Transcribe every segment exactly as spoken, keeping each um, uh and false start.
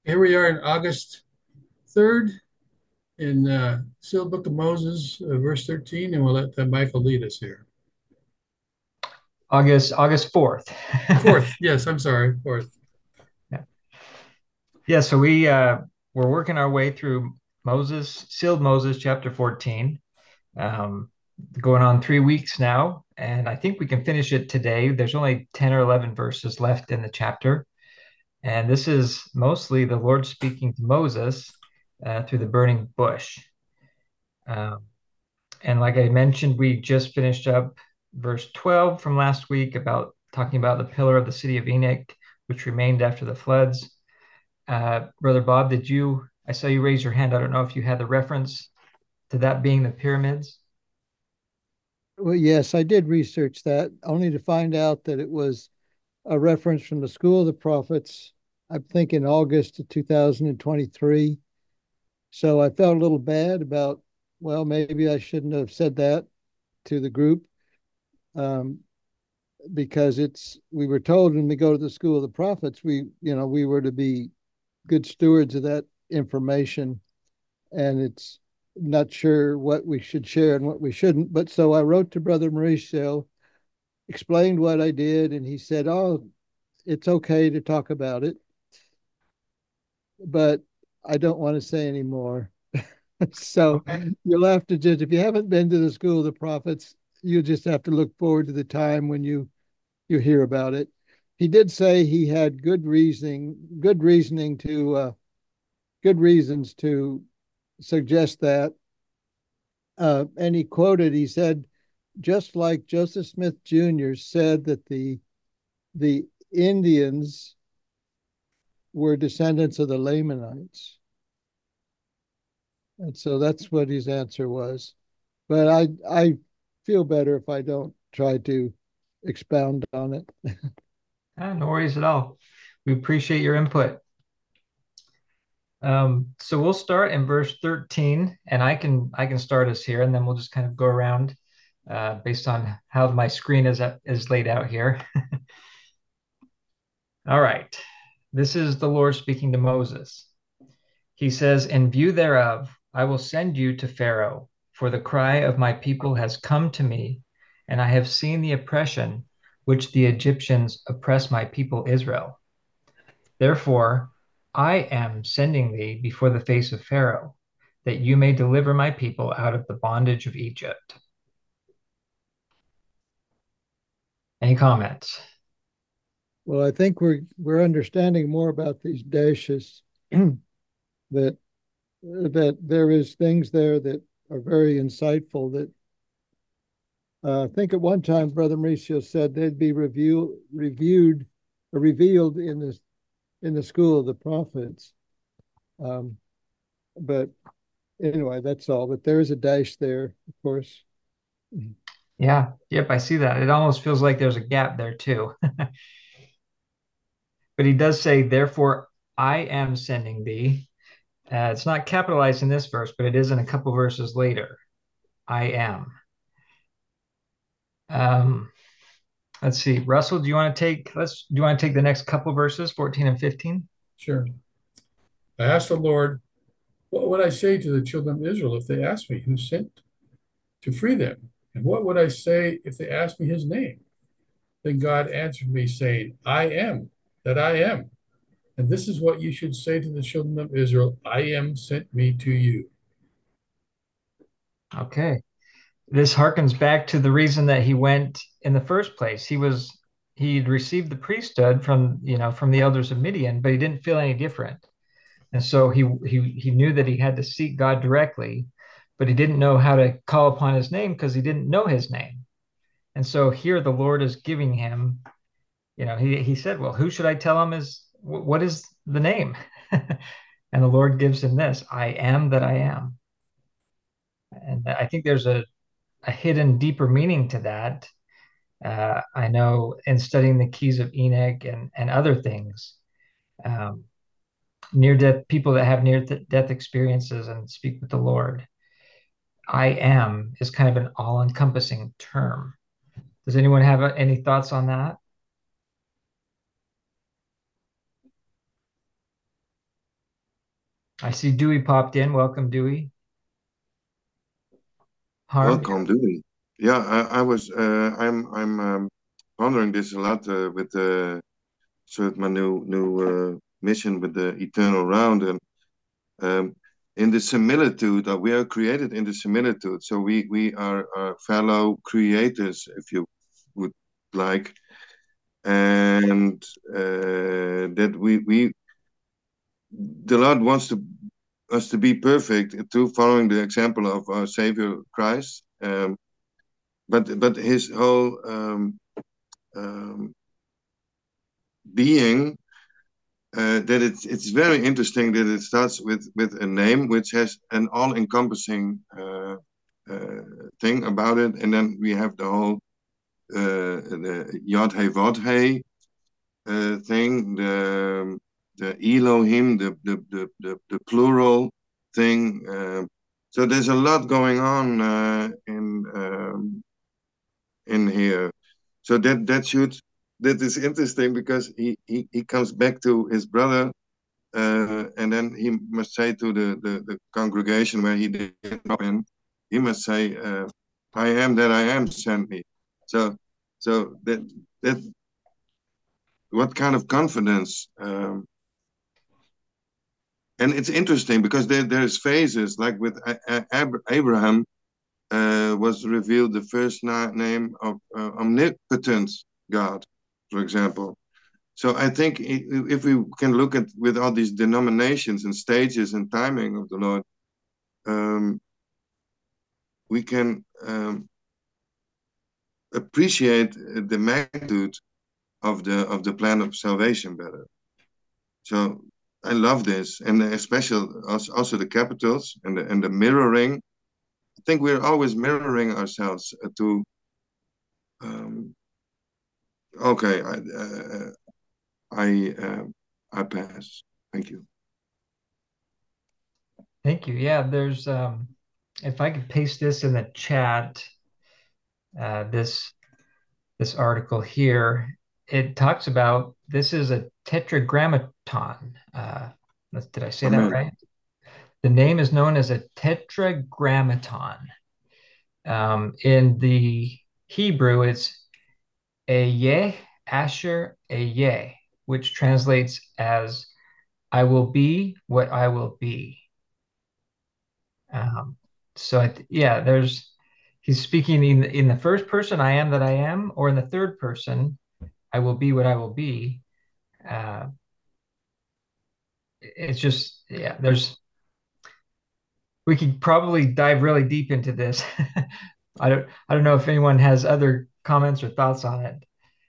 Here we are in August third in uh, Sealed Book of Moses, uh, verse thirteen, and we'll let uh, Michael lead us here. August August fourth. Fourth, yes, I'm sorry, fourth. Yeah. Yeah, so we uh we're working our way through Moses, sealed Moses chapter fourteen. Um Going on three weeks now, and I think we can finish it today. There's only ten or eleven verses left in the chapter, and this is mostly the Lord speaking to Moses uh, through the burning bush. Um, and like I mentioned, we just finished up verse twelve from last week about talking about the pillar of the city of Enoch, which remained after the floods. Uh, Brother Bob, did you? I saw you raise your hand. I don't know if you had the reference to that being the pyramids. Well, yes, I did research that only to find out that it was a reference from the School of the Prophets, I think in August of two thousand twenty-three. So I felt a little bad about, well, maybe I shouldn't have said that to the group, um, because it's, we were told when we go to the School of the Prophets, we, you know, we were to be good stewards of that information. And it's not sure what we should share and what we shouldn't. But so I wrote to Brother Mauricio, explained what I did, and he said, "Oh, it's okay to talk about it, but I don't want to say anymore." So Okay. you'll have to just, if you haven't been to the School of the Prophets, you just have to look forward to the time when you you hear about it. He did say he had good reasoning, good reasoning to uh, good reasons to suggest that. Uh, and he quoted, he said, just like Joseph Smith Junior said that the the Indians were descendants of the Lamanites. And so that's what his answer was. But I I feel better if I don't try to expound on it. Ah, no worries at all. We appreciate your input. Um, so we'll start in verse thirteen, and I can I can start us here, and then we'll just kind of go around uh, based on how my screen is is laid out here. All right. This is the Lord speaking to Moses. He says, "In view thereof, I will send you to Pharaoh, for the cry of my people has come to me, and I have seen the oppression which the Egyptians oppress my people Israel. Therefore, I am sending thee before the face of Pharaoh, that you may deliver my people out of the bondage of Egypt." Any comments? Well, I think we're we're understanding more about these dashes that that there is things there that are very insightful that uh, I think at one time Brother Mauricio said they'd be review, reviewed or revealed in this in the School of the Prophets. Um, but anyway, that's all. But there is a dash there, of course. Yeah, yep, I see that. It almost feels like there's a gap there too. But he does say, "Therefore, I am sending thee." Uh, it's not capitalized in this verse, but it is in a couple verses later. I am. Um, let's see. Russell, do you want to take let's do you want to take the next couple verses, fourteen and fifteen? Sure. I asked the Lord, what would I say to the children of Israel if they asked me who sent to free them? And what would I say if they asked me his name? Then God answered me, saying, I am that I am. And this is what you should say to the children of Israel, I am sent me to you. Okay. This harkens back to the reason that he went in the first place. He was he'd received the priesthood from, you know, from the elders of Midian, but he didn't feel any different. And so he he he knew that he had to seek God directly, but he didn't know how to call upon his name because he didn't know his name. And so here the Lord is giving him, you know, he he said, "Well, who should I tell him is what is the name?" And the Lord gives him this, "I am that I am." And I think there's a, a hidden deeper meaning to that. Uh, I know in studying the keys of Enoch and, and other things, um, near death people that have near death experiences and speak with the Lord, I am is kind of an all encompassing term. Does anyone have uh, any thoughts on that? I see Dewey popped in. Welcome, Dewey. Harm. Welcome, Dewey. Yeah, I, I was uh, I'm I'm um, pondering this a lot uh, with uh, sort of my new new uh, mission with the eternal round, and um, in the similitude that we are created in the similitude, so we we are, are fellow creators, if you would like, and uh, that we we the Lord wants to us to be perfect too, following the example of our Savior Christ. Um, but but his whole um, um, being, uh, that it's it's very interesting that it starts with with a name which has an all-encompassing uh, uh, thing about it, and then we have the whole uh, the Yod He Vod He uh, thing, the the Elohim, the the the the, the plural thing. Uh, so there's a lot going on uh, in um, in here. So that that should that is interesting because he he, he comes back to his brother, uh, and then he must say to the, the, the congregation where he did not in, he must say, uh, "I am that I am sent me." So so that that what kind of confidence? Um, and it's interesting because there there's phases like with Ab Abraham uh, was revealed the first name of uh, omnipotent God, for example. So I think if we can look at with all these denominations and stages and timing of the Lord, um, we can um, appreciate the magnitude of the of the plan of salvation better. So I love this, and especially also the capitals and the and the mirroring. I think we're always mirroring ourselves to. Um, okay, I uh, I uh, I pass. Thank you. Thank you. Yeah, there's um if I could paste this in the chat, uh, this this article here, it talks about this is a tetragrammaton. Uh, did I say that Amen. right? The name is known as a tetragrammaton. Um, in the Hebrew, it's Ehyeh Asher Ehyeh, which translates as "I will be what I will be." Um, so I th yeah, there's he's speaking in the, in the first person, "I am that I am," or in the third person, "I will be what I will be." Uh, it's just yeah, there's we could probably dive really deep into this. I don't I don't know if anyone has other comments or thoughts on it.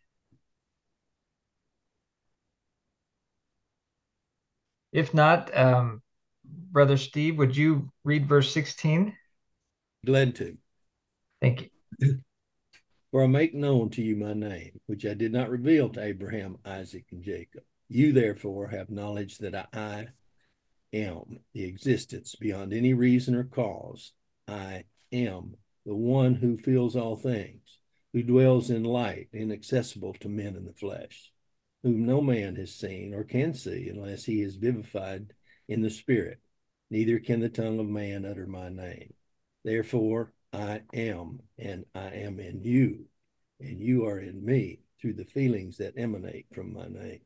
If not, um, Brother Steve, would you read verse sixteen? Glad to. Thank you. For I make known to you my name, which I did not reveal to Abraham, Isaac, and Jacob. You therefore have knowledge that I am the existence beyond any reason or cause. I am the one who fills all things, who dwells in light, inaccessible to men in the flesh, whom no man has seen or can see unless he is vivified in the spirit. Neither can the tongue of man utter my name. Therefore, I am, and I am in you, and you are in me through the feelings that emanate from my name.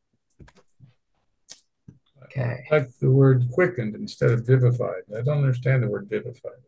Okay. I like the word quickened instead of vivified. I don't understand the word vivified.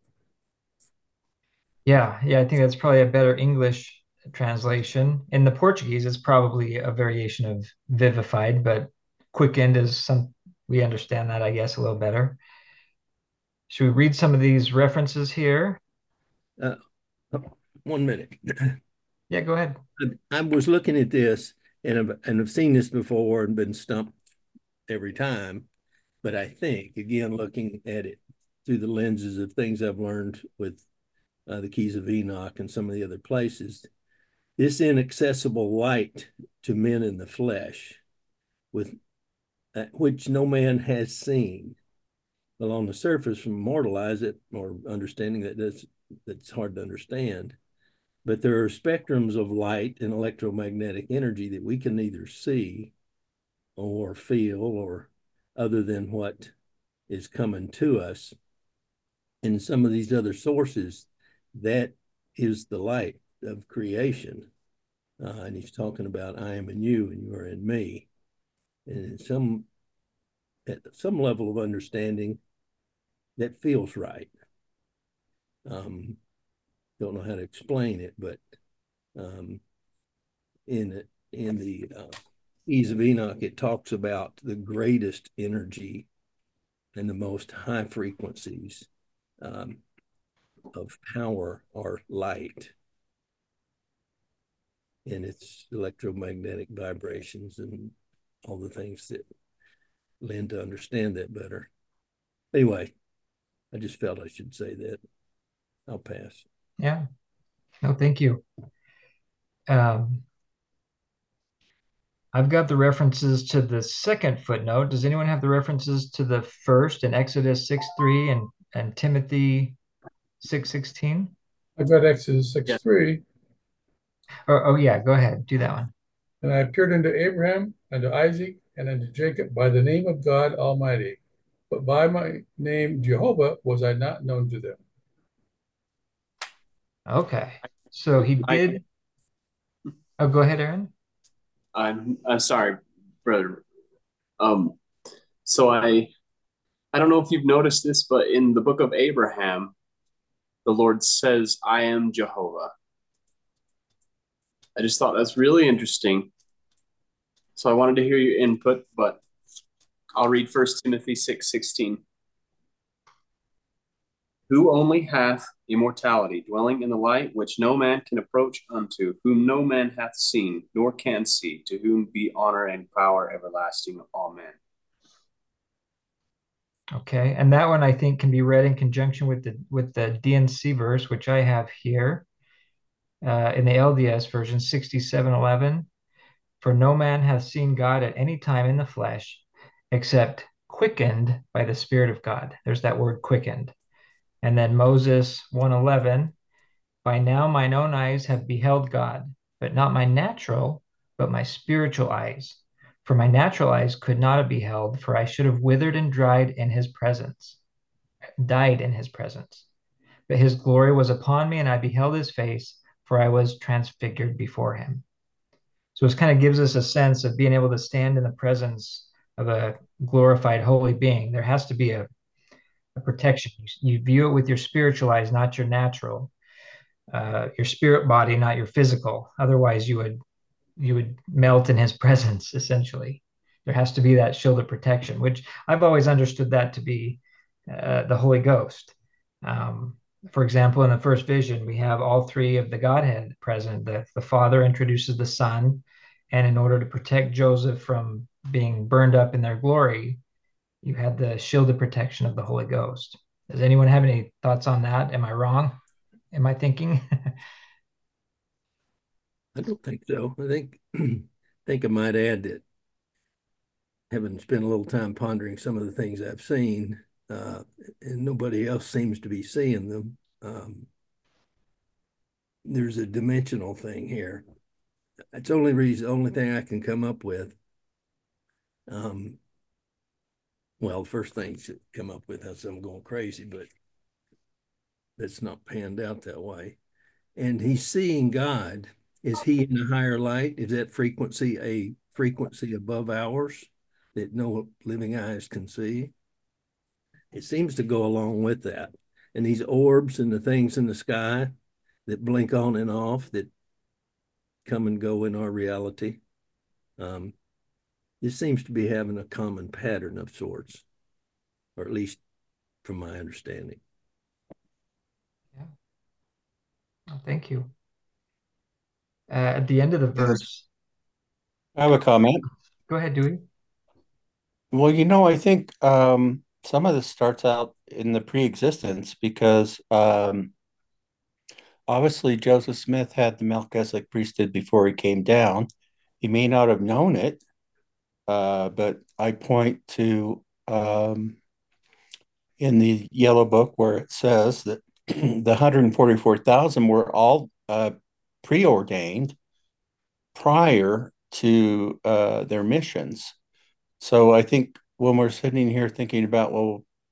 Yeah, yeah, I think that's probably a better English translation. In the Portuguese, it's probably a variation of vivified, but quickened is some, we understand that, I guess, a little better. Should we read some of these references here? Uh, one minute. Yeah, go ahead. I, I was looking at this and I've, and I've seen this before and been stumped every time. But I think, again, looking at it through the lenses of things I've learned with uh, the Keys of Enoch and some of the other places, this inaccessible light to men in the flesh, with uh, which no man has seen. Well, on the surface, immortalize it or understanding that that's that's hard to understand. But there are spectrums of light and electromagnetic energy that we can neither see or feel or other than what is coming to us in some of these other sources, that is the light of creation. Uh, and he's talking about I am in you and you are in me. And in some at some level of understanding, that feels right. Um, don't know how to explain it, but um, in in the uh, Ease of Enoch, it talks about the greatest energy and the most high frequencies um, of power are light, and its electromagnetic vibrations and all the things that lend to understand that better. Anyway, I just felt I should say that. I'll pass. Yeah. No, thank you. Um, I've got the references to the second footnote. Does anyone have the references to the first in Exodus six three and, and Timothy six sixteen? I've got Exodus six Yeah. three. Oh, oh, yeah, go ahead. Do that one. And I appeared unto Abraham, unto Isaac, and unto Jacob by the name of God Almighty. But by my name Jehovah was I not known to them. Okay. So he I, did. Oh, go ahead, Aaron. I'm I'm sorry, brother. Um, so I I don't know if you've noticed this, but in the book of Abraham, the Lord says, "I am Jehovah." I just thought that's really interesting. So I wanted to hear your input, but I'll read First Timothy six sixteen. Who only hath immortality, dwelling in the light which no man can approach unto, whom no man hath seen, nor can see, to whom be honor and power everlasting. Amen. Okay, and that one I think can be read in conjunction with the with the D N C verse, which I have here uh, in the L D S version sixty-seven eleven. For no man hath seen God at any time in the flesh, except quickened by the Spirit of God. There's that word quickened. And then Moses one eleven, by now mine own eyes have beheld God, but not my natural, but my spiritual eyes. For my natural eyes could not have beheld, for I should have withered and dried in his presence, died in his presence. But his glory was upon me, and I beheld his face, for I was transfigured before him. So it kind of gives us a sense of being able to stand in the presence of a glorified holy being. There has to be a, a protection. You, you view it with your spiritual eyes, not your natural, uh, your spirit body, not your physical. Otherwise, you would you would melt in his presence, essentially. There has to be that shield of protection, which I've always understood that to be uh, the Holy Ghost. Um, for example, in the first vision, we have all three of the Godhead present. The, the Father introduces the Son, and in order to protect Joseph from being burned up in their glory, you had the shield of protection of the Holy Ghost. Does anyone have any thoughts on that? Am I wrong? Am I thinking? I don't think so. I think I think I might add that having spent a little time pondering some of the things I've seen, uh, and nobody else seems to be seeing them. Um, there's a dimensional thing here. It's only reason, only thing I can come up with. Um, well, the first thing to come up with is I'm going crazy, but that's not panned out that way. And he's seeing God. Is he in a higher light? Is that frequency a frequency above ours that no living eyes can see? It seems to go along with that. And these orbs and the things in the sky that blink on and off that come and go in our reality, um, this seems to be having a common pattern of sorts, or at least from my understanding. Yeah. Oh, thank you. Uh, at the end of the verse, I have a comment. go ahead, Dewey. Well, you know, I think um, some of this starts out in the pre-existence because um, obviously Joseph Smith had the Melchizedek priesthood before he came down. He may not have known it, uh, but I point to um, in the Yellow Book where it says that the one hundred forty-four thousand were all uh, preordained prior to uh, their missions. So I think when we're sitting here thinking about, well,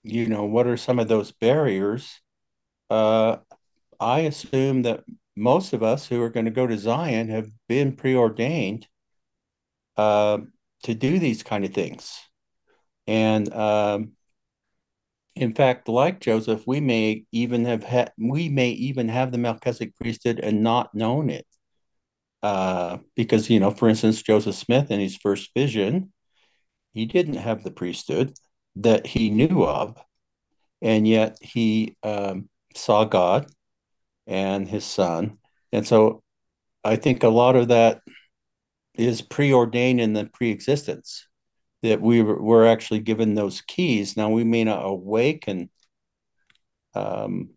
you know, what are some of those barriers? Uh, I assume that most of us who are going to go to Zion have been preordained uh, to do these kind of things. And um, in fact, like Joseph, we may even have had we may even have the Melchizedek priesthood and not known it. Uh, because, you know, for instance, Joseph Smith in his first vision, he didn't have the priesthood that he knew of, and yet he um, saw God and his son. And so I think a lot of that is preordained in the pre-existence that we were, were actually given those keys. Now we may not awaken. Um,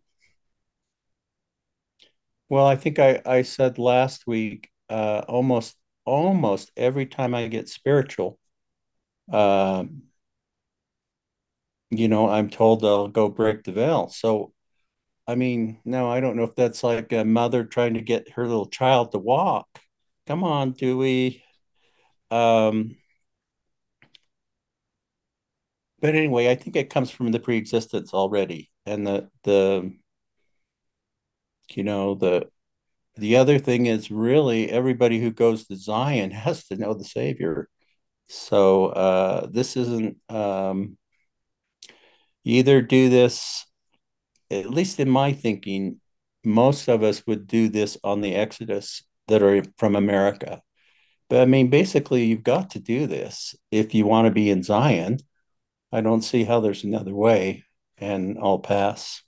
well, I think I, I said last week, uh, almost almost every time I get spiritual, um, you know, I'm told I'll go break the veil. So, I mean, no, I don't know if that's like a mother trying to get her little child to walk. Come on, Dewey. Um, but anyway, I think it comes from the pre-existence already, and the the you know the the other thing is really everybody who goes to Zion has to know the Savior. So uh, this isn't um, you either do this, at least in my thinking, most of us would do this on the Exodus that are from America. But I mean, basically, you've got to do this if you want to be in Zion. I don't see how there's another way, and I'll pass.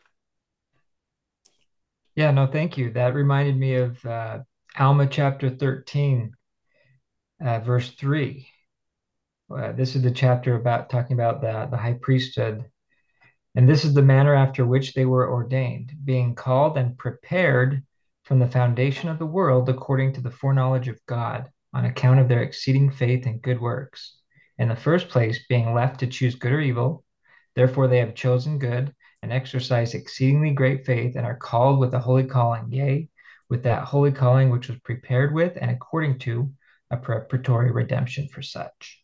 Yeah, no, thank you. That reminded me of uh, Alma chapter thirteen, uh, verse three. Uh, this is the chapter about talking about the, the high priesthood. And this is the manner after which they were ordained, being called and prepared from the foundation of the world according to the foreknowledge of God, on account of their exceeding faith and good works. In the first place, being left to choose good or evil, therefore they have chosen good and exercised exceedingly great faith and are called with a holy calling, yea, with that holy calling which was prepared with and according to a preparatory redemption for such.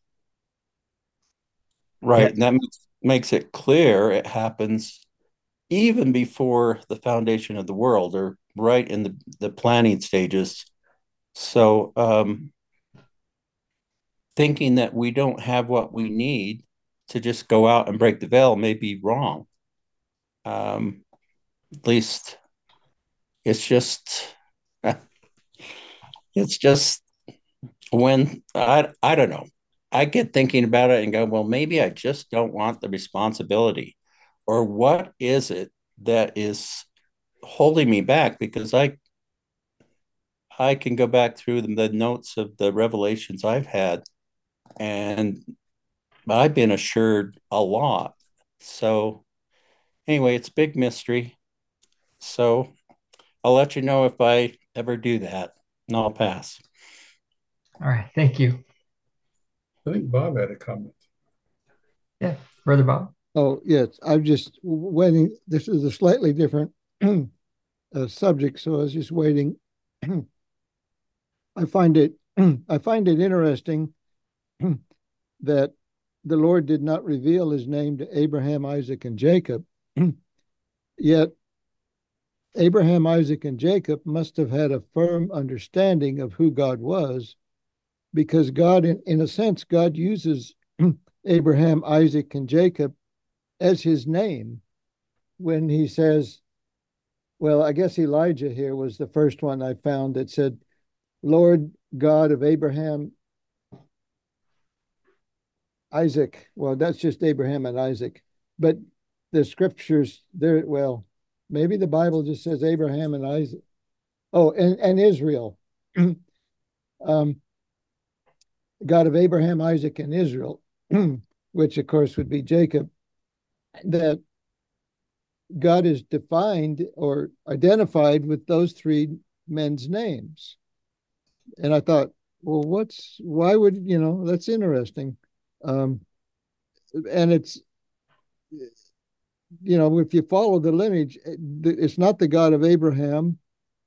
Right. Yes. And that makes, makes it clear it happens even before the foundation of the world or right in the, the planning stages. So um, thinking that we don't have what we need to just go out and break the veil may be wrong. Um, at least it's just it's just when I I don't know. I get thinking about it and go, well, maybe I just don't want the responsibility. Or what is it that is holding me back? Because I I can go back through the, the notes of the revelations I've had, and I've been assured a lot. So anyway, it's a big mystery. So I'll let you know if I ever do that, and I'll pass. All right. Thank you. I think Bob had a comment. Yeah. Brother Bob. Oh, yes. I'm just waiting. This is a slightly different uh, subject, so I was just waiting. I find it I find it interesting that the Lord did not reveal his name to Abraham, Isaac, and Jacob. Yet Abraham, Isaac, and Jacob must have had a firm understanding of who God was, because God, in, in a sense, God uses Abraham, Isaac, and Jacob as his name when he says, well, I guess Elijah here was the first one I found that said, Lord God of Abraham, Isaac. Well, that's just Abraham and Isaac. But the scriptures there, well, maybe the Bible just says Abraham and Isaac. Oh, and, and Israel. um, God of Abraham, Isaac, and Israel, which of course would be Jacob, that God is defined or identified with those three men's names. And I thought, well, what's, why would, you know, that's interesting. Um, and it's, you know, if you follow the lineage, it's not the God of Abraham.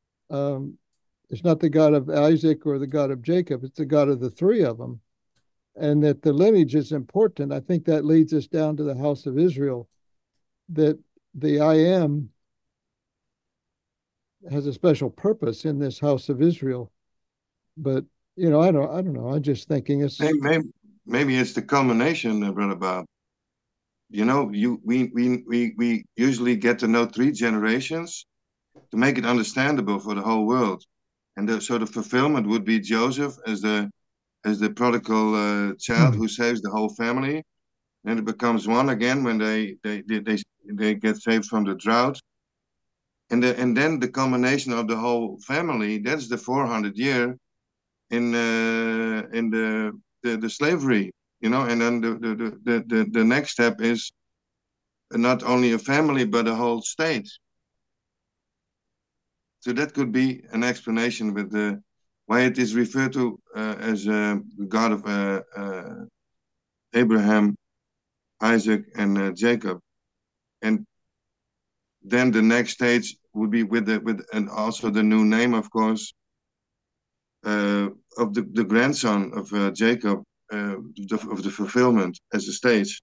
Um, it's not the God of Isaac or the God of Jacob. It's the God of the three of them. and that the lineage is important. I think that leads us down to the house of Israel, that the I am has a special purpose in this house of Israel. But you know, I don't, I don't know. I'm just thinking it's Maybe, maybe, maybe it's the culmination, uh, Brother Bob. You know, you we, we we we usually get to know three generations to make it understandable for the whole world, and the, so the fulfillment would be Joseph as the as the prodigal uh, child Hmm. who saves the whole family. Then it becomes one again when they they they they, they get saved from the drought, and the, and then the culmination of the whole family. That's the four hundred year in uh, in the, the the slavery, you know, and then the the, the the the next step is not only a family but a whole state. So that could be an explanation with the why it is referred to uh, as uh, God of uh, uh, Abraham, Isaac, and uh, Jacob, and then the next stage would be with the with and also the new name, of course, uh, of the, the grandson of uh, Jacob, uh, the, of the fulfillment as a stage.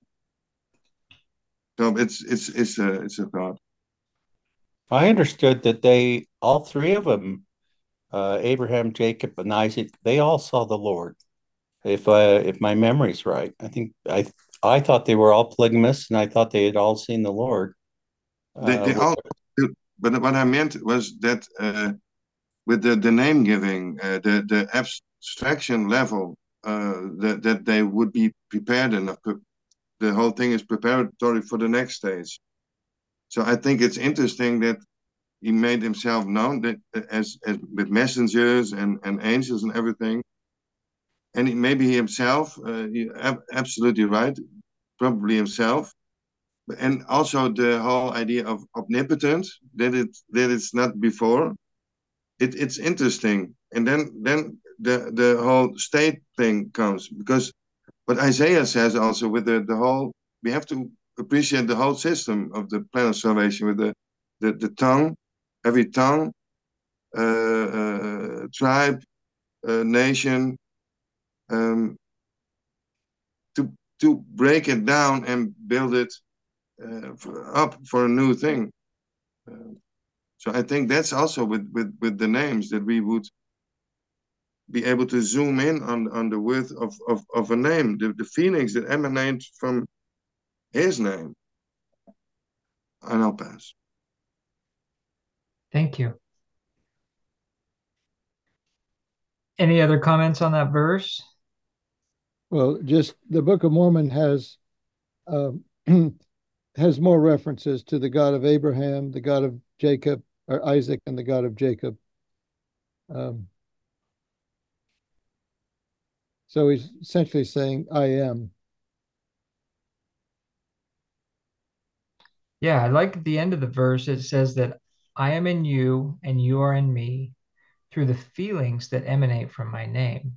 So it's it's it's a it's a thought. I understood that they, all three of them, uh, Abraham, Jacob, and Isaac, they all saw the Lord. If uh, if my memory's right, I think I I thought they were all polygamists, and I thought they had all seen the Lord. They Uh, they all, but what I meant was that uh, with the the name giving, uh, the the abstraction level, uh, that that they would be prepared enough. The whole thing is preparatory for the next stage. So I think it's interesting that he made himself known that as, as with messengers and, and angels and everything. And he, maybe he himself, uh, he, ab- absolutely right, probably himself. And also the whole idea of omnipotence, that it that it's not before. It, it's interesting. And then then the the whole state thing comes because what Isaiah says also with the, the whole, we have to appreciate the whole system of the plan of salvation with the the, the tongue, every tongue, uh, uh, tribe, uh, nation, um, to to break it down and build it uh, for, up for a new thing. Uh, so I think that's also with, with, with the names that we would be able to zoom in on, on the width of, of, of a name, the, the feelings that emanate from his name. And I'll pass. Thank you. Any other comments on that verse? well, just the Book of Mormon has uh, has more references to the God of Abraham, the God of Jacob, or Isaac, and the God of Jacob. Um, so he's essentially saying, "I am." Yeah, I like the end of the verse. It says that I am in you and you are in me through the feelings that emanate from my name.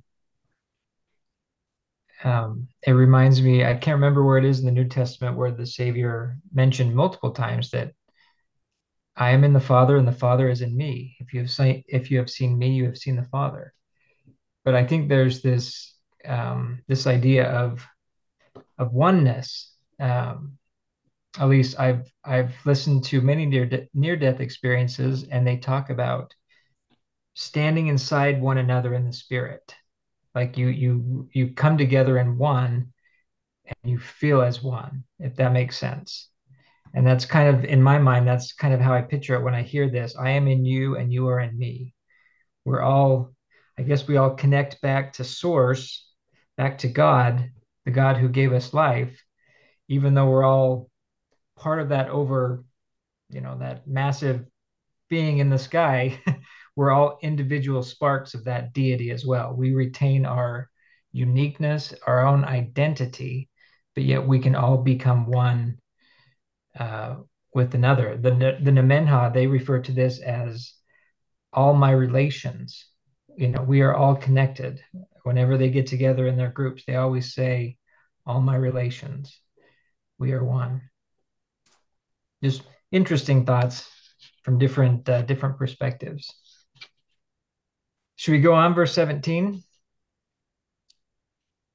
Um, it reminds me, I can't remember where it is in the New Testament where the Savior mentioned multiple times that I am in the Father and the Father is in me. If you have seen, if you have seen me, you have seen the Father. But I think there's this um, this idea of of oneness. Um, at least I've I've listened to many near de- near death experiences, and they talk about standing inside one another in the spirit. Like you you you come together in one, and you feel as one, if that makes sense. And that's kind of in my mind, that's kind of how I picture it when I hear this. I am in you, and you are in me. We're all, I guess, we all connect back to source, back to God, the God who gave us life, even though we're all part of that over, you know, that massive being in the sky. We're all individual sparks of that deity as well. We retain our uniqueness, our own identity, but yet we can all become one uh, with another. The the Nemenha, they refer to this as all my relations. You know, we are all connected. Whenever they get together in their groups, they always say, all my relations, we are one. Just interesting thoughts from different uh, different perspectives. Should we go on verse seventeen?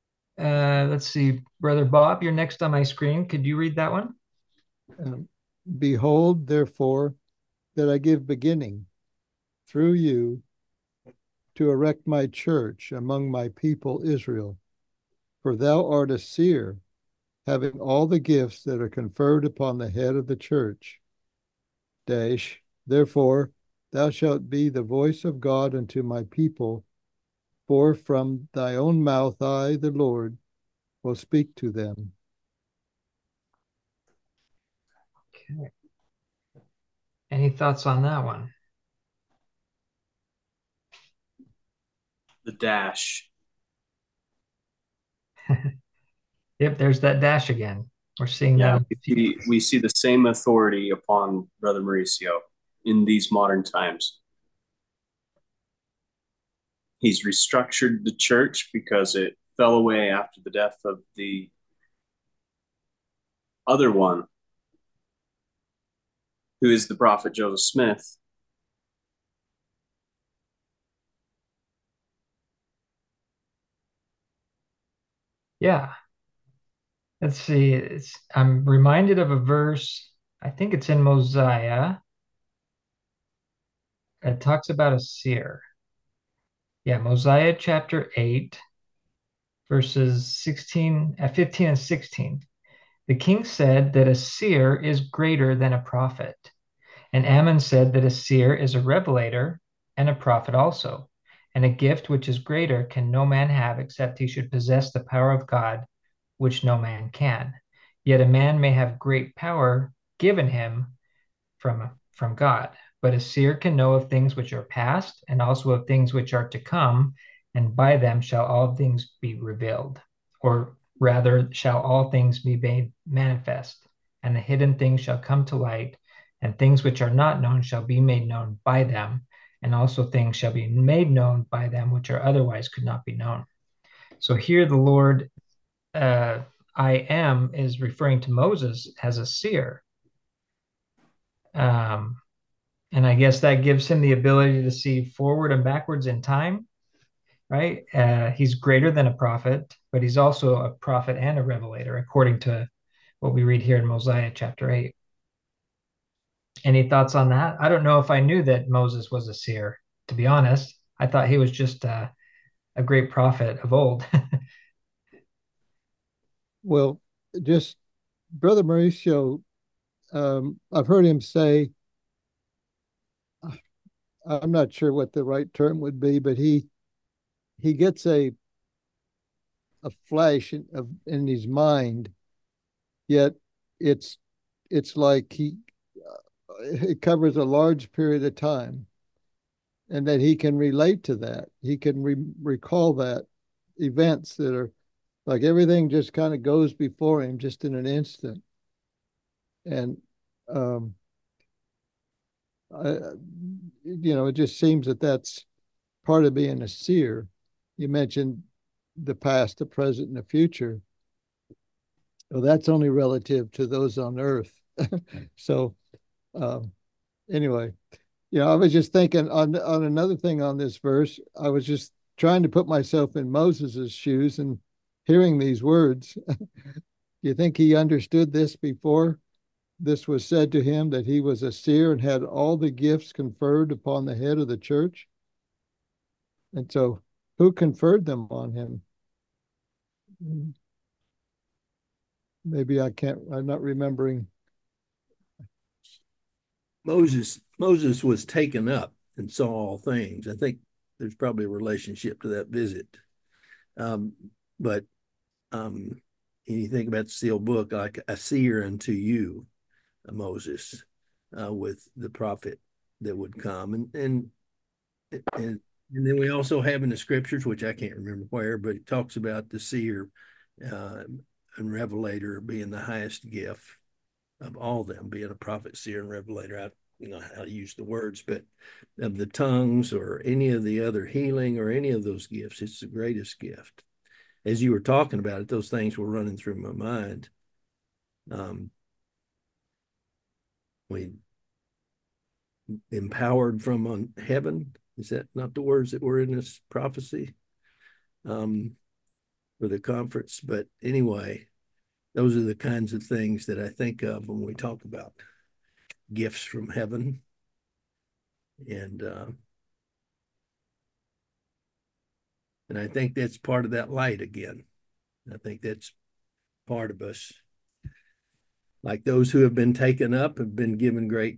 Uh, let's see, Brother Bob, you're next on my screen. Could you read that one? Um, Behold, therefore, that I give beginning through you to erect my church among my people Israel. For thou art a seer, having all the gifts that are conferred upon the head of the church. Dash, therefore, thou shalt be the voice of God unto my people, for from thy own mouth I, the Lord, will speak to them. Okay. Any thoughts on that one? The dash. Yep, there's that dash again. We're seeing Yeah, that. we, we see the same authority upon Brother Mauricio in these modern times. He's restructured the church because it fell away after the death of the other one, who is the prophet Joseph Smith. Yeah. Let's see. It's, I'm reminded of a verse. I think it's in Mosiah. It talks about a seer. Yeah, Mosiah chapter eight, verses sixteen, uh, fifteen and sixteen. The king said that a seer is greater than a prophet. And Ammon said that a seer is a revelator and a prophet also. And a gift which is greater can no man have except he should possess the power of God, which no man can. Yet a man may have great power given him from, from God. But a seer can know of things which are past and also of things which are to come, and by them shall all things be revealed. Or rather, shall all things be made manifest, and the hidden things shall come to light, and things which are not known shall be made known by them, and also things shall be made known by them which are otherwise could not be known. So here the Lord, uh, I am, is referring to Moses as a seer. Um, and I guess that gives him the ability to see forward and backwards in time, right? Uh, he's greater than a prophet, but he's also a prophet and a revelator, according to what we read here in Mosiah chapter eight. Any thoughts on that? I don't know if I knew that Moses was a seer, to be honest. I thought he was just uh, a great prophet of old. Well, just Brother Mauricio, um, I've heard him say, I'm not sure what the right term would be, but he he gets a a flash in, of, in his mind, yet it's it's like he uh, it covers a large period of time, and that he can relate to that. He can re- recall that events that are like everything just kind of goes before him just in an instant. And um, I, you know, it just seems that that's part of being a seer. You mentioned the past, the present, and the future. Well, that's only relative to those on earth. So, um, anyway, you know, I was just thinking on on another thing on this verse. I was just trying to put myself in Moses's shoes and hearing these words. You think he understood this before this was said to him, that he was a seer and had all the gifts conferred upon the head of the church? And so, who conferred them on him? Maybe I can't, I'm not remembering. Moses Moses was taken up and saw all things. I think there's probably a relationship to that visit. Um, but um, you think about the sealed book, like a seer unto you, uh, Moses, uh, with the prophet that would come, and and and and then we also have in the scriptures, which I can't remember where, but it talks about the seer uh, and revelator being the highest gift of all them, being a prophet, seer, and revelator. I you know how to use the words, but of the tongues or any of the other healing or any of those gifts, it's the greatest gift. As you were talking about it, those things were running through my mind. Um, we empowered from on heaven. Is that not the words that were in this prophecy? Um, for the conference. But anyway, those are the kinds of things that I think of when we talk about gifts from heaven. And uh, and I think that's part of that light again. I think that's part of us. Like those who have been taken up have been given great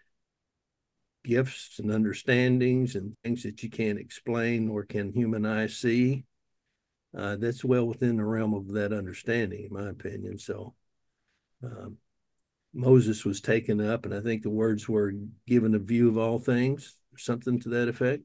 gifts and understandings and things that you can't explain nor can human eyes see. Uh, that's well within the realm of that understanding, in my opinion. So um, Moses was taken up, and I think the words were given a view of all things, or something to that effect.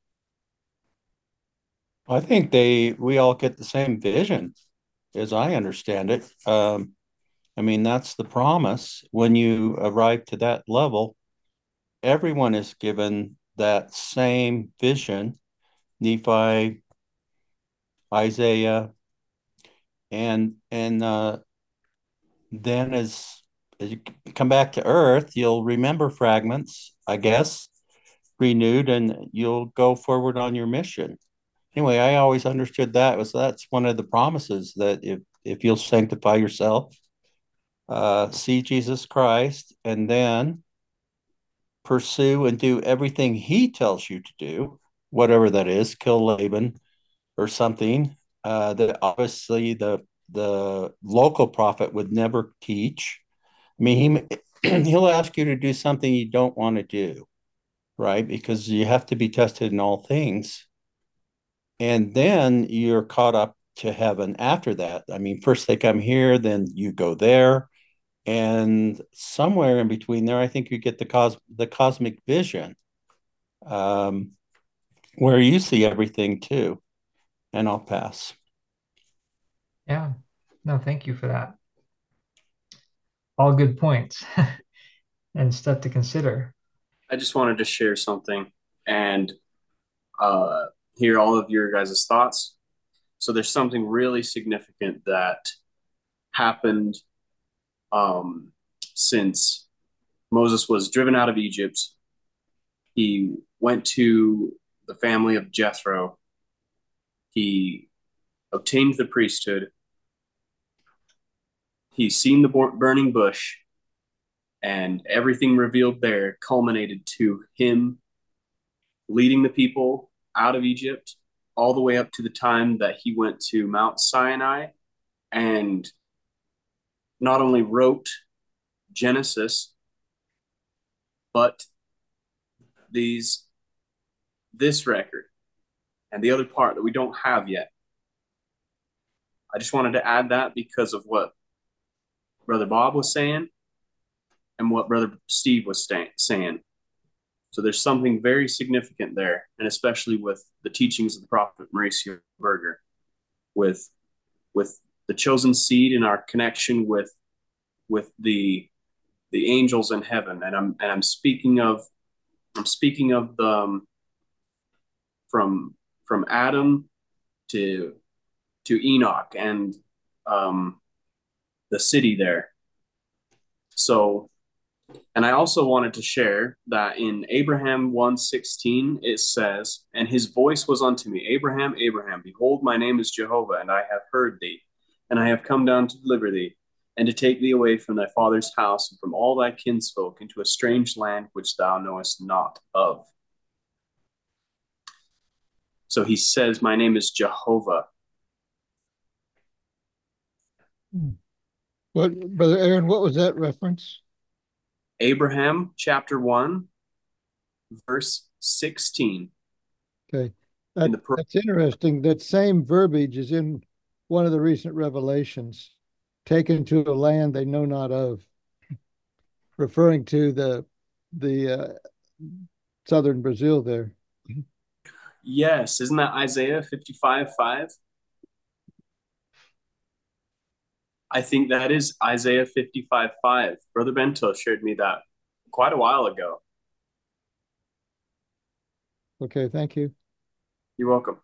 I think they we all get the same vision, as I understand it. Um, I mean, that's the promise. When you arrive to that level, everyone is given that same vision. Nephi, Isaiah, and and uh, then as as you come back to Earth, you'll remember fragments, I guess, renewed, and you'll go forward on your mission. Anyway, I always understood that was that's one of the promises, that if if you'll sanctify yourself, uh, see Jesus Christ, and then pursue and do everything he tells you to do, whatever that is, kill Laban or something, uh, that obviously the the local prophet would never teach. I mean, he he'll ask you to do something you don't want to do, right? Because you have to be tested in all things. And then you're caught up to heaven after that. I mean, first they come here, then you go there. And somewhere in between there, I think you get the cos the cosmic vision, um, where you see everything too. And I'll pass. Yeah. No, thank you for that. All good points and stuff to consider. I just wanted to share something and uh, hear all of your guys' thoughts. So there's something really significant that happened um, since Moses was driven out of Egypt. He went to the family of Jethro. He obtained the priesthood. He's seen the burning bush, and everything revealed there culminated to him leading the people out of Egypt all the way up to the time that he went to Mount Sinai and not only wrote Genesis, but these this record and the other part that we don't have yet. I just wanted to add that because of what Brother Bob was saying and what Brother Steve was saying. So there's something very significant there, and especially with the teachings of the prophet Mauricio Berger, with with the chosen seed and our connection with with the the angels in heaven. And I'm and I'm speaking of I'm speaking of the um, from from Adam to to Enoch and um, the city there. So, and I also wanted to share that in Abraham one sixteen, it says, "And his voice was unto me, Abraham, Abraham, behold, my name is Jehovah, and I have heard thee, and I have come down to deliver thee, and to take thee away from thy father's house, and from all thy kinsfolk, into a strange land which thou knowest not of." So he says, my name is Jehovah. What, Brother Aaron, what was that reference? Abraham chapter one, verse sixteen. Okay. That, in the pro- that's interesting. That same verbiage is in one of the recent revelations, taken to a land they know not of, referring to the the uh, southern Brazil there. Yes, isn't that Isaiah fifty-five five? I think that is Isaiah fifty-five five. Brother Bento shared me that quite a while ago. Okay, thank you. You're welcome.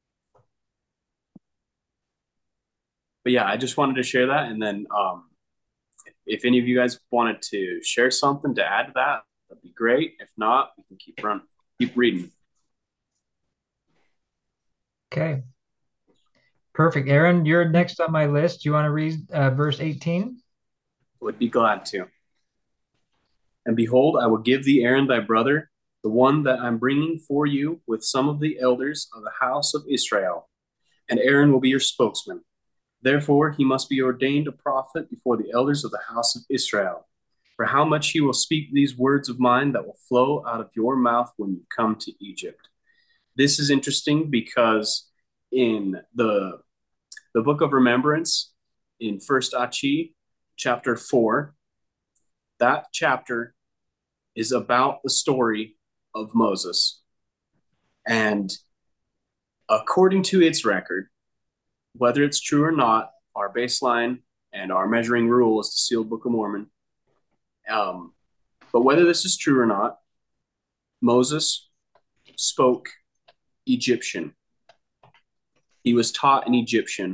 But yeah, I just wanted to share that. And then um, if, if any of you guys wanted to share something to add to that, that'd be great. If not, we can keep running, keep reading. Okay. Perfect. Aaron, you're next on my list. Do you want to read uh, verse eighteen? Would be glad to. And behold, I will give thee Aaron thy brother, the one that I'm bringing for you with some of the elders of the house of Israel. And Aaron will be your spokesman. Therefore, he must be ordained a prophet before the elders of the house of Israel. For how much he will speak these words of mine that will flow out of your mouth when you come to Egypt. This is interesting because in the, the book of remembrance, in First Achi, chapter four, that chapter is about the story of Moses. And according to its record, whether it's true or not, our baseline and our measuring rule is the sealed Book of Mormon. Um, but whether this is true or not, Moses spoke Egyptian. He was taught in Egyptian.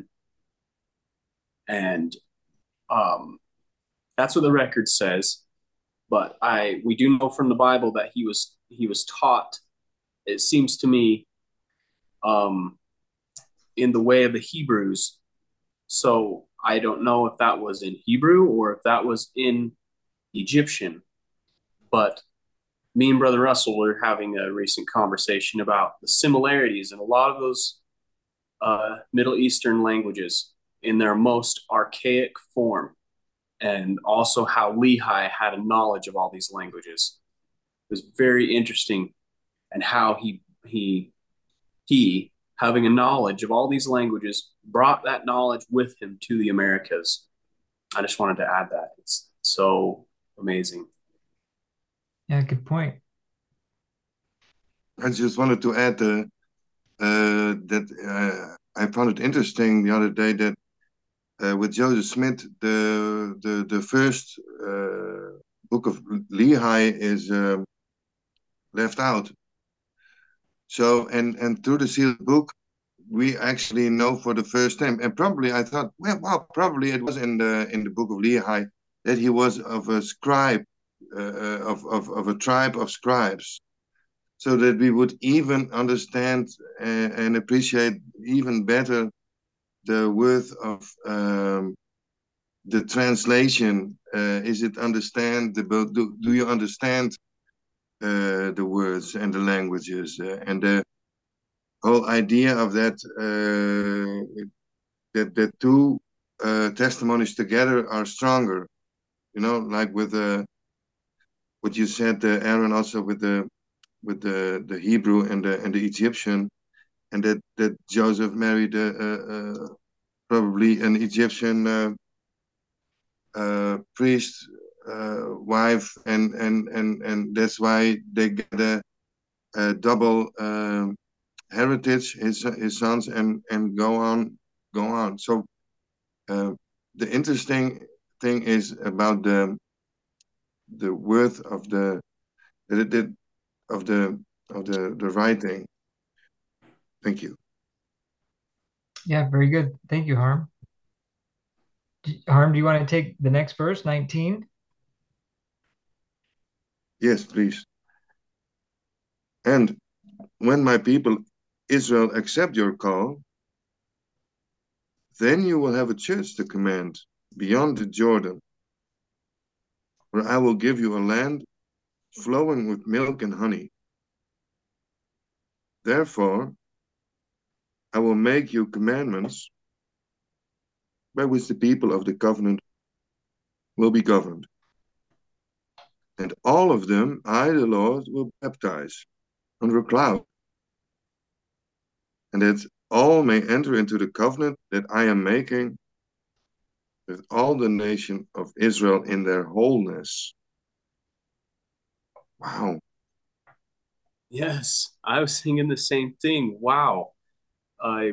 And um, that's what the record says. But I we do know from the Bible that he was he was taught, it seems to me, um, in the way of the Hebrews. So I don't know if that was in Hebrew or if that was in Egyptian. But me and Brother Russell were having a recent conversation about the similarities in a lot of those uh, Middle Eastern languages in their most archaic form, and also how Lehi had a knowledge of all these languages. It was very interesting, and how he he he having a knowledge of all these languages brought that knowledge with him to the Americas. I just wanted to add that. It's so amazing. Yeah, good point. I just wanted to add uh, uh, that uh, I found it interesting the other day that uh, with Joseph Smith, the the the first uh, book of Lehi is um, left out. So and and through the sealed book, we actually know for the first time, and probably I thought, well, well, probably it was in the in the book of Lehi that he was of a scribe, uh, of, of of a tribe of scribes, so that we would even understand uh, and appreciate even better the worth of um, the translation. Uh, is it understandable? Do, do you understand uh, the words and the languages uh, and the whole idea of that uh, that the two uh, testimonies together are stronger? You know, like with uh, what you said, uh, Aaron, also with the with the the Hebrew and the and the Egyptian, and that that Joseph married a, a, a probably an Egyptian uh, uh, priest uh, wife, and and and and that's why they get a, a double um, heritage, his his sons, and and go on go on. So uh, the interesting thing is about the the worth of the the, the of the of the the writing. Thank you. Yeah, very good. Thank you, Harm. D- Harm, do you want to take the next verse, nineteen? Yes, please. And when my people Israel accept your call, then you will have a church to command beyond the Jordan, where I will give you a land flowing with milk and honey. Therefore, I will make you commandments by which the people of the covenant will be governed. And all of them I, the Lord, will baptize under a cloud, and that all may enter into the covenant that I am making with all the nation of Israel in their wholeness. Wow. Yes, I was thinking the same thing. Wow. I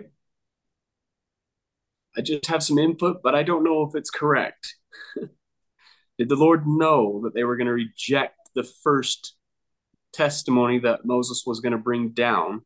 I just have some input, but I don't know if it's correct. Did the Lord know that they were going to reject the first testimony that Moses was going to bring down?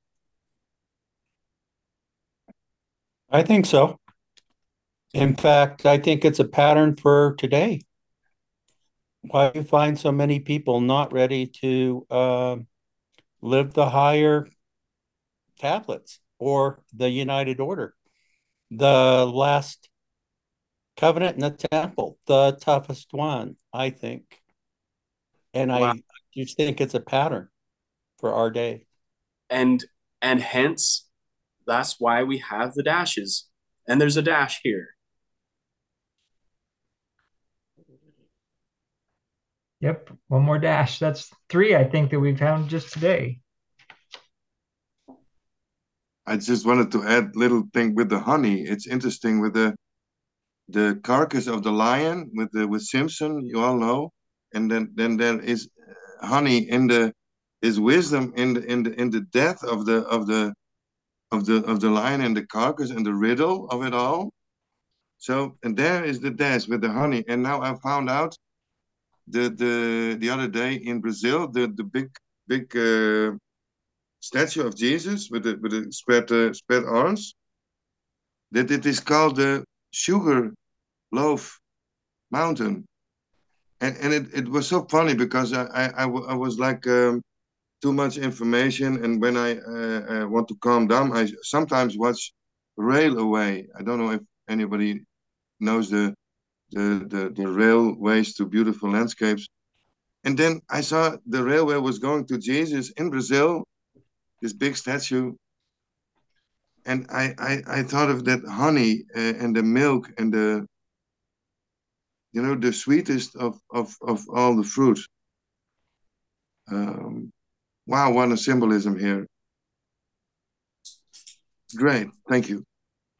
I think so. In fact, I think it's a pattern for today. Why do you find so many people not ready to uh, live the higher tablets or the United Order? the last covenant in the temple, the toughest one, I think. And Wow. I just think it's a pattern for our day. And and hence that's why we have the dashes. And there's a dash here. Yep, one more dash. That's three, I think, that we found just today. I just wanted to add little thing with the honey. It's interesting with the the carcass of the lion with the with Simpson, you all know, and then then there is honey in the is wisdom in the in the in the death of the of the of the of the lion and the carcass and the riddle of it all. So and there is the dash with the honey. And now I found out the the the other day in Brazil the the big big uh, statue of Jesus with the with the spread uh, spread arms, that it is called the sugar loaf mountain. And and it, it was so funny because I I, I, w- I was like um, too much information, and when I uh, uh, want to calm down, I sometimes watch Railway. I don't know if anybody knows the the the, the railways to beautiful landscapes. And then I saw the railway was going to Jesus in Brazil, this big statue, and I I, I thought of that honey uh, and the milk and the you know the sweetest of of of all the fruit. Um, wow, what a symbolism here. Great, thank you.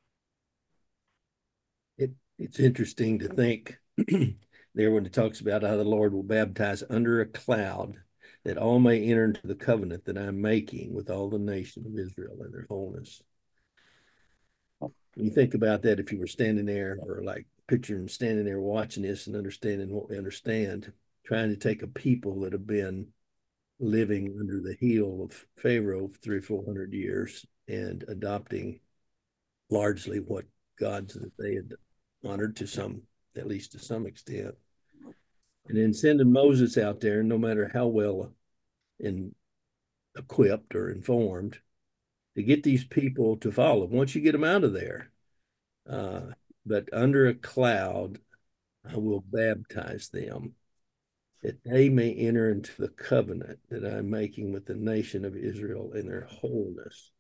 It, it's interesting to think there when it talks about how the Lord will baptize under a cloud, that all may enter into the covenant that I'm making with all the nation of Israel in their wholeness. When you think about that, if you were standing there, or like picturing standing there watching this and understanding what we understand, trying to take a people that have been living under the heel of Pharaoh for three, four hundred years and adopting largely what gods that they had honored to some, at least to some extent. And then sending Moses out there, no matter how well in, equipped or informed, to get these people to follow. Once you get them out of there, uh, but under a cloud, I will baptize them, that they may enter into the covenant that I'm making with the nation of Israel in their wholeness.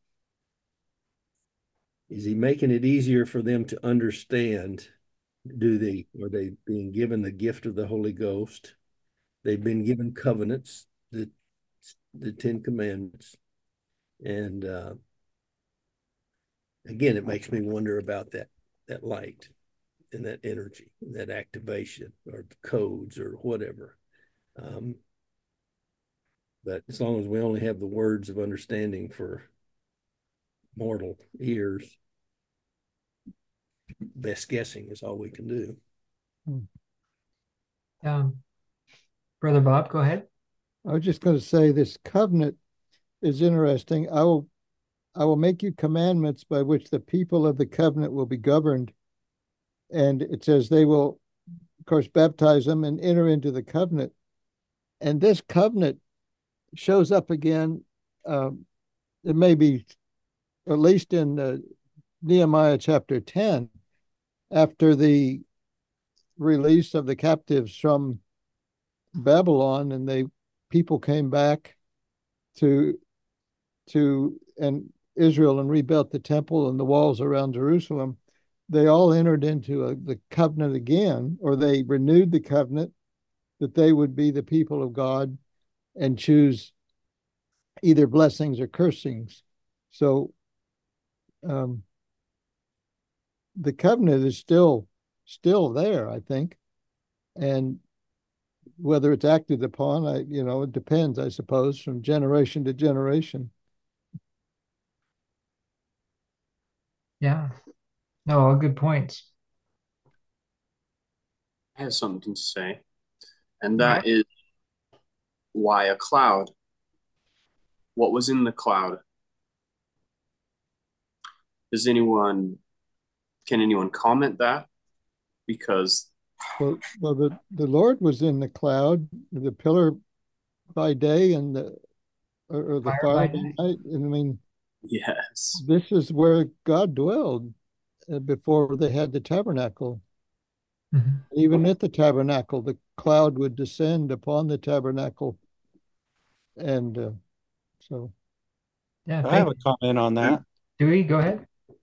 Is he making it easier for them to understand? Do they, are they being given the gift of the Holy Ghost? They've been given covenants, the, the Ten Commandments. And uh, again, it makes me wonder about that, that light and that energy, and that activation or codes or whatever. Um, but as long as we only have the words of understanding for mortal ears, best guessing is all we can do. Um, Brother Bob, go ahead. I was just going to say this covenant is interesting. I will I will make you commandments by which the people of the covenant will be governed. And it says they will, of course, baptize them and enter into the covenant. And this covenant shows up again. Um, it may be at least in uh, Nehemiah chapter ten, after the release of the captives from Babylon, and they people came back to to and Israel and rebuilt the temple and the walls around Jerusalem. They all entered into a, the covenant again, or they renewed the covenant that they would be the people of God and choose either blessings or cursings. So um, the covenant is still still there, I think, and whether it's acted upon, I you know, it depends, I suppose, from generation to generation. Yeah. No, all good points. I have something to say, and that is why a cloud? What was in the cloud? Does anyone, can anyone comment that? Because Well, well, the, the Lord was in the cloud, the pillar by day and the or, or the Fire fire by by day. night. And I mean, yes, this is where God dwelled. uh, before they had the tabernacle. Mhm. Even at the tabernacle, the cloud would descend upon the tabernacle. And uh, so, Yeah, I have thank a you. comment on that. Dewey, go ahead.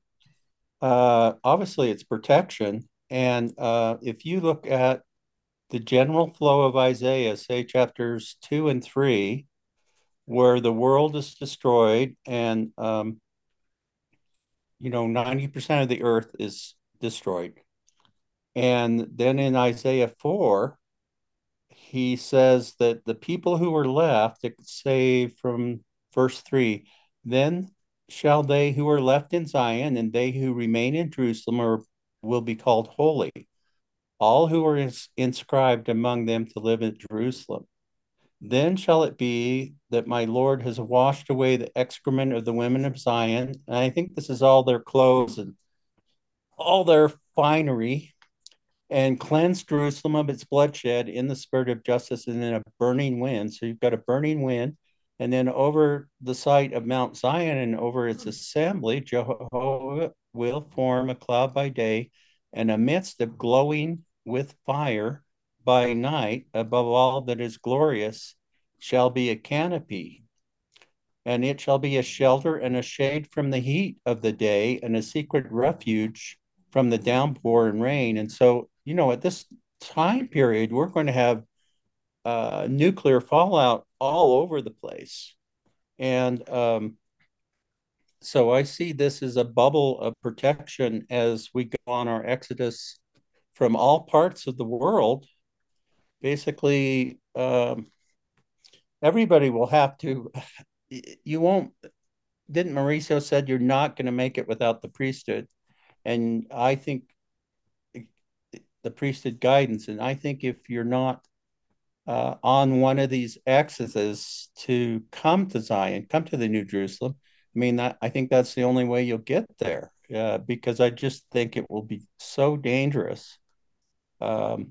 Uh, obviously, it's protection. And uh, if you look at the general flow of Isaiah, say chapters two and three, where the world is destroyed and, um, you know, ninety percent of the earth is destroyed. And then in Isaiah four, he says that the people who were left, say from verse three, then shall they who are left in Zion and they who remain in Jerusalem are, will be called holy, all who are ins- inscribed among them to live in Jerusalem. Then shall it be that my Lord has washed away the excrement of the women of Zion. And I think this is all their clothes and all their finery, and cleanse Jerusalem of its bloodshed in the spirit of justice and in a burning wind. So you've got a burning wind. And then over the site of Mount Zion and over its assembly, Jehovah will form a cloud by day and a mist of glowing with fire by night. Above all that is glorious shall be a canopy, and it shall be a shelter and a shade from the heat of the day and a secret refuge from the downpour and rain. And so, you know, at this time period, we're going to have uh, nuclear fallout all over the place. And um, so I see this as a bubble of protection as we go on our exodus from all parts of the world. Basically, um, everybody will have to, you won't, didn't Mauricio said you're not going to make it without the priesthood? And I think the priesthood guidance. And I think if you're not uh, on one of these exodus to come to Zion, come to the New Jerusalem, I mean, that, I think that's the only way you'll get there, uh, because I just think it will be so dangerous um,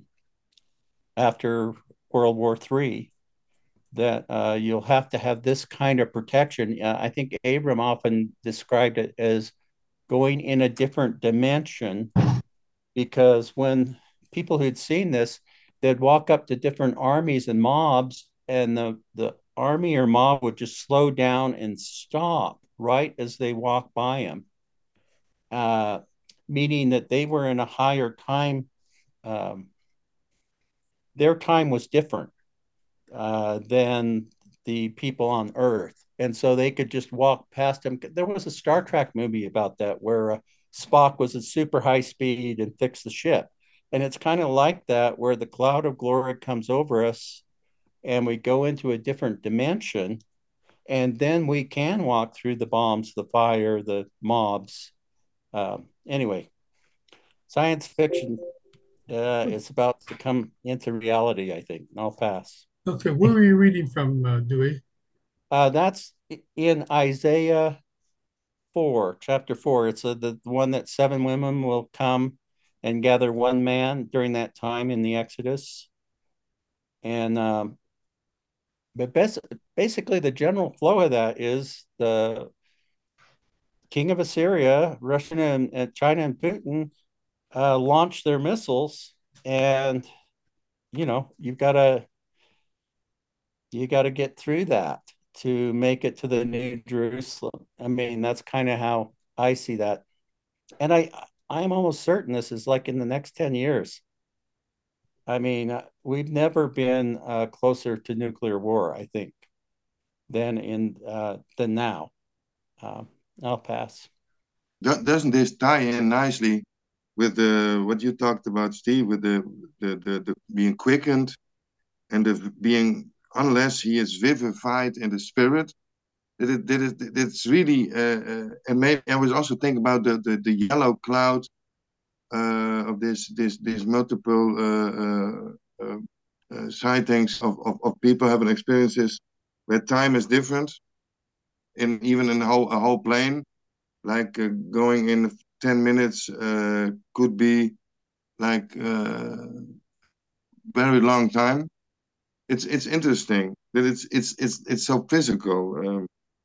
after World War Three that uh, you'll have to have this kind of protection. Uh, I think Abram often described it as going in a different dimension, because when people who'd seen this, they'd walk up to different armies and mobs, and the, the army or mob would just slow down and stop right as they walk by him, uh, meaning that they were in a higher time. Um, their time was different uh, than the people on Earth. And so they could just walk past him. There was a Star Trek movie about that where uh, Spock was at super high speed and fixed the ship. And it's kind of like that, where the cloud of glory comes over us and we go into a different dimension. And then we can walk through the bombs, the fire, the mobs. Um, anyway, science fiction uh, is about to come into reality, I think. I'll pass. Okay, where were you reading from, uh, Dewey? Uh, that's in Isaiah four, chapter four. It's a, the one that seven women will come and gather one man during that time in the Exodus. And um, but bas- basically, the general flow of that is the king of Assyria, Russia, and, and China and Putin uh, launch their missiles, and you know you've got to you got to get through that to make it to the New Jerusalem. I mean, that's kind of how I see that. And I I'm almost certain this is like in the next ten years. I mean, uh, we've never been uh, closer to nuclear war, I think, than in uh, than now. Um, I'll pass. Do- Doesn't this tie in nicely with the what you talked about, Steve, with the the, the, the being quickened and the being, unless he is vivified in the spirit, that it, that it, it's really uh, uh, and maybe I was also thinking about the, the, the yellow cloud uh, of this this this multiple uh, uh, uh, uh, sightings of, of, of people having experiences where time is different in even in a whole a whole plane, like uh, going in ten minutes uh, could be like uh, very long time. It's it's interesting that it's it's it's it's so physical. Um,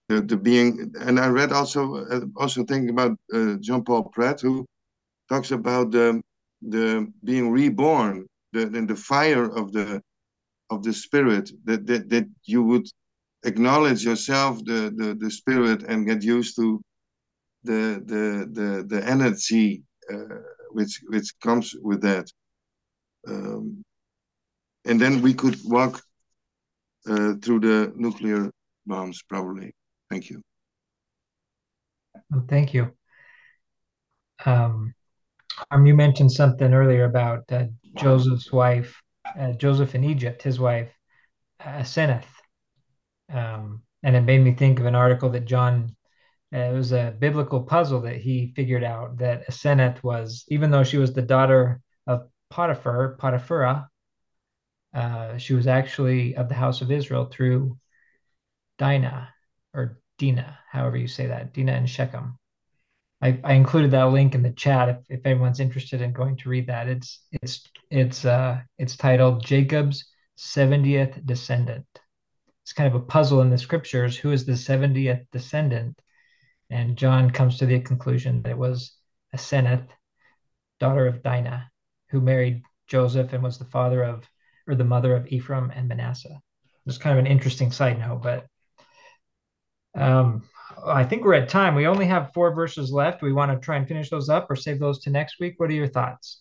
the, the being. And I read also uh, also thinking about uh, John Paul Pratt, who talks about the the being reborn, the the, the fire of the of the spirit, that that, that you would acknowledge yourself the, the the spirit and get used to the the the the energy uh, which which comes with that, um, and then we could walk uh, through the nuclear bombs probably. Thank you. Well, thank you. Um, um, you mentioned something earlier about uh, Joseph's wife, uh, Joseph in Egypt, his wife, uh, Asenath. Um, and it made me think of an article that John, uh, it was a biblical puzzle that he figured out that Asenath was, even though she was the daughter of Potiphar, Potipharah, uh, she was actually of the house of Israel through Dinah or Dinah, however you say that, Dinah and Shechem. I, I included that link in the chat if, if anyone's interested in going to read that. It's it's it's uh it's titled Jacob's seventieth Descendant. It's kind of a puzzle in the scriptures. Who is the seventieth descendant? And John comes to the conclusion that it was Asenath, daughter of Dinah, who married Joseph and was the father of, or the mother of Ephraim and Manasseh. It's kind of an interesting side note, but um, I think we're at time. We only have four verses left. We want to try and finish those up or save those to next week. What are your thoughts?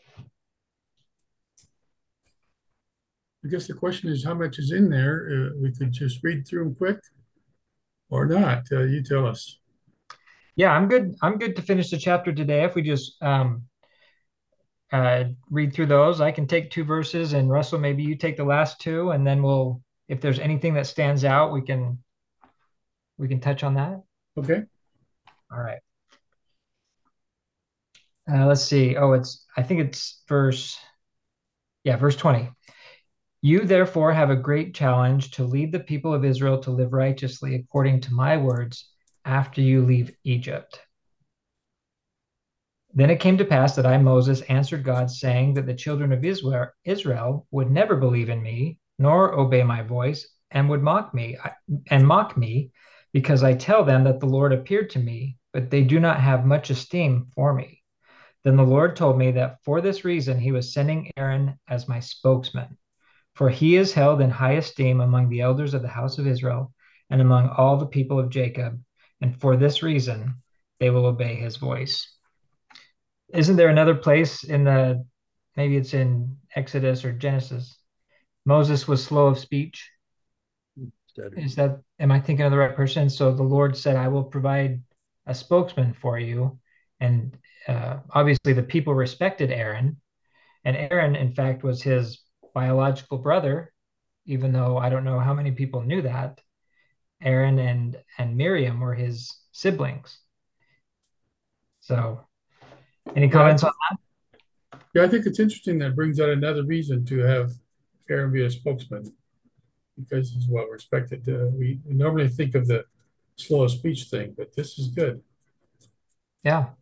I guess the question is how much is in there? Uh, we could just read through them quick or not. Uh, you tell us. Yeah, I'm good. I'm good to finish the chapter today. If we just um, uh, read through those, I can take two verses, and Russell, maybe you take the last two, and then we'll, if there's anything that stands out, we can we can touch on that. Okay. All right. Uh, let's see. Oh, it's I think it's verse, yeah, verse twenty. You therefore have a great challenge to lead the people of Israel to live righteously according to my words after you leave Egypt. Then it came to pass that I, Moses, answered God, saying that the children of Israel would never believe in me, nor obey my voice, and would mock me, and mock me, because I tell them that the Lord appeared to me, but they do not have much esteem for me. Then the Lord told me that for this reason he was sending Aaron as my spokesman, for he is held in high esteem among the elders of the house of Israel and among all the people of Jacob, and for this reason they will obey his voice. Isn't there another place in the, maybe it's in Exodus or Genesis, Moses was slow of speech? Is that, am I thinking of the right person? So the Lord said, I will provide a spokesman for you. And uh, obviously the people respected Aaron. And Aaron, in fact, was his biological brother, even though I don't know how many people knew that. Aaron and, and Miriam were his siblings. So any comments yeah, on that? Yeah, I think it's interesting that brings out another reason to have Aaron be a spokesman, because he's well respected. Uh, we, we normally think of the slow of speech thing, but this is good. Yeah.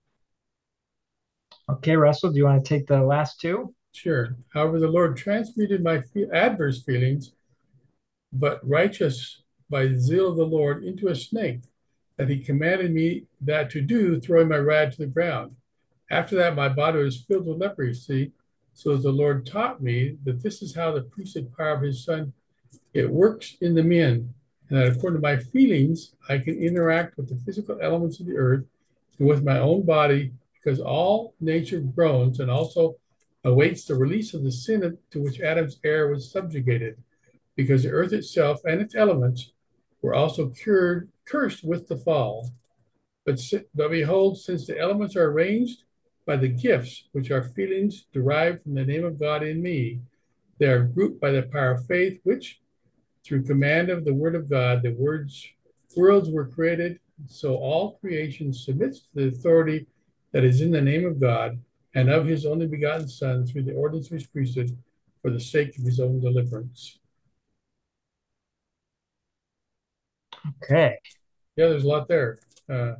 Okay, Russell, do you want to take the last two? Sure. However, the Lord transmuted my fe adverse feelings, but righteous by the zeal of the Lord, into a snake, that he commanded me that to do, throwing my rod to the ground. After that, my body was filled with leprosy, so that the Lord taught me that this is how the priestly power of his son, it works in the men, and that according to my feelings, I can interact with the physical elements of the earth and with my own body, because all nature groans and also awaits the release of the sin to which Adam's error was subjugated, because the earth itself and its elements were also cured, cursed with the fall. But, but behold, since the elements are arranged by the gifts, which are feelings derived from the name of God in me, they are grouped by the power of faith, which, through command of the word of God, the words, worlds were created. So all creation submits to the authority that is in the name of God and of his only begotten Son through the ordinance of his priesthood for the sake of his own deliverance. Okay. Yeah, there's a lot there. Uh,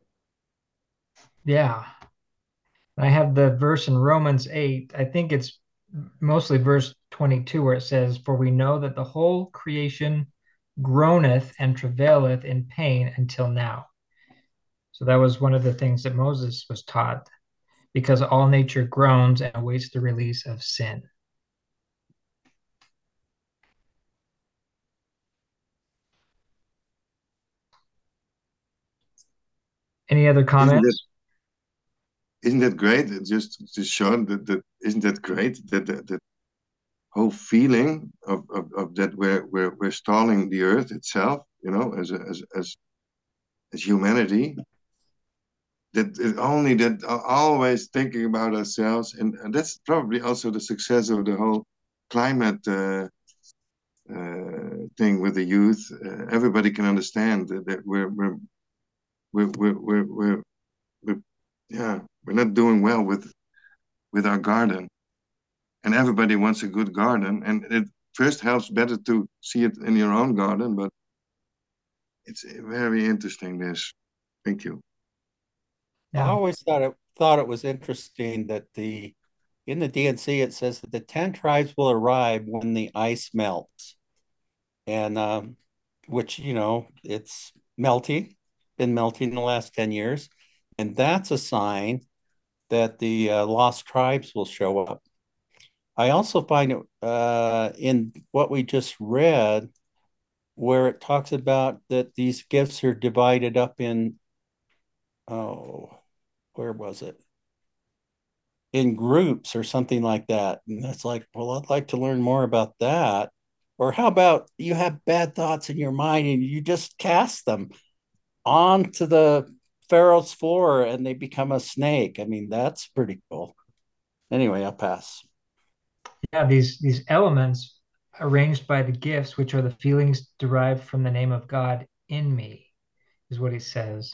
yeah. I have the verse in Romans eight. I think it's mostly verse twenty-two where it says, for we know that the whole creation groaneth and travaileth in pain until now. So that was one of the things that Moses was taught, because all nature groans and awaits the release of sin. Any other comments? Isn't that, isn't that great? It just to show that, that isn't that great that that, that whole feeling of, of, of that we're, we're we're stalling the earth itself, you know, as a, as as as humanity. That it only that are always thinking about ourselves, and, and that's probably also the success of the whole climate uh, uh, thing with the youth. Uh, everybody can understand that, that we're, we're we're we're we're we're we're yeah we're not doing well with with our garden, and everybody wants a good garden, and it first helps better to see it in your own garden, but it's very interesting. This, thank you. I Yeah. always thought it thought it was interesting that the in the D and C it says that the ten tribes will arrive when the ice melts, and um, which you know it's melting, been melting the last ten years, and that's a sign that the uh, lost tribes will show up. I also find it uh, in what we just read, where it talks about that these gifts are divided up in, oh, where was it? In groups or something like that. And that's like, well, I'd like to learn more about that. Or how about you have bad thoughts in your mind and you just cast them onto the Pharaoh's floor and they become a snake? I mean, that's pretty cool. Anyway, I'll pass. Yeah, these these elements arranged by the gifts, which are the feelings derived from the name of God in me, is what he says.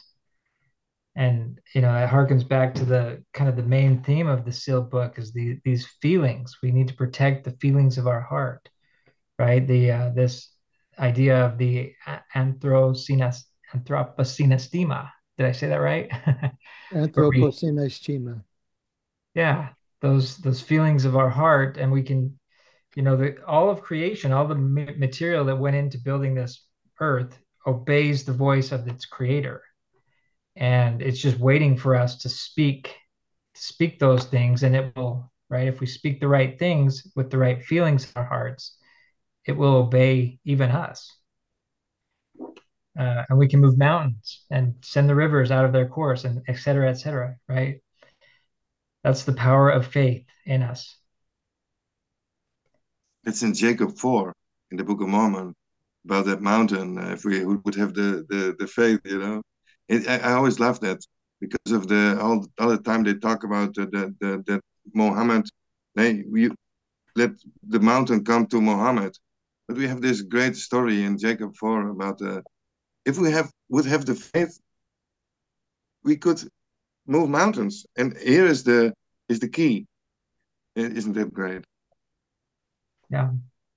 And you know, it harkens back to the kind of the main theme of the sealed book is the these feelings. We need to protect the feelings of our heart, right? The uh, this idea of the anthrosynas anthropocynestema. Did I say that right? Where we, Anthropocynestema. yeah, those those feelings of our heart, and we can, you know, the all of creation, all the ma- material that went into building this earth obeys the voice of its creator, and it's just waiting for us to speak speak those things, and it will, right? If we speak the right things with the right feelings in our hearts, it will obey even us. Uh, and we can move mountains and send the rivers out of their course, and et cetera, et cetera, right? That's the power of faith in us. It's in Jacob four in the Book of Mormon about that mountain. Uh, if we would have the, the, the faith, you know, it, I, I always love that because of the all, all the time they talk about the, the, the that Muhammad, they we let the mountain come to Muhammad, but we have this great story in Jacob four about the if we have would have the faith, we could move mountains, and here is the is the key. Isn't that great? Yeah.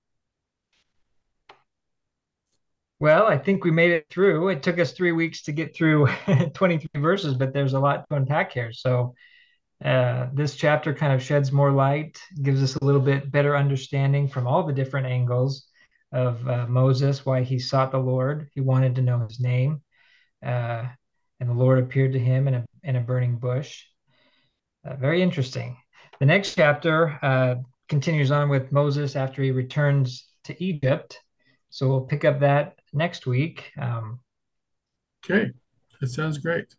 Well, I think we made it through. It took us three weeks to get through twenty-three verses, but there's a lot to unpack here. So uh, this chapter kind of sheds more light, gives us a little bit better understanding from all the different angles of uh, Moses, why he sought the Lord. He wanted to know his name. Uh, and the Lord appeared to him in a, in a burning bush. Uh, very interesting. The next chapter uh, continues on with Moses after he returns to Egypt. So we'll pick up that next week. Um, Okay, that sounds great.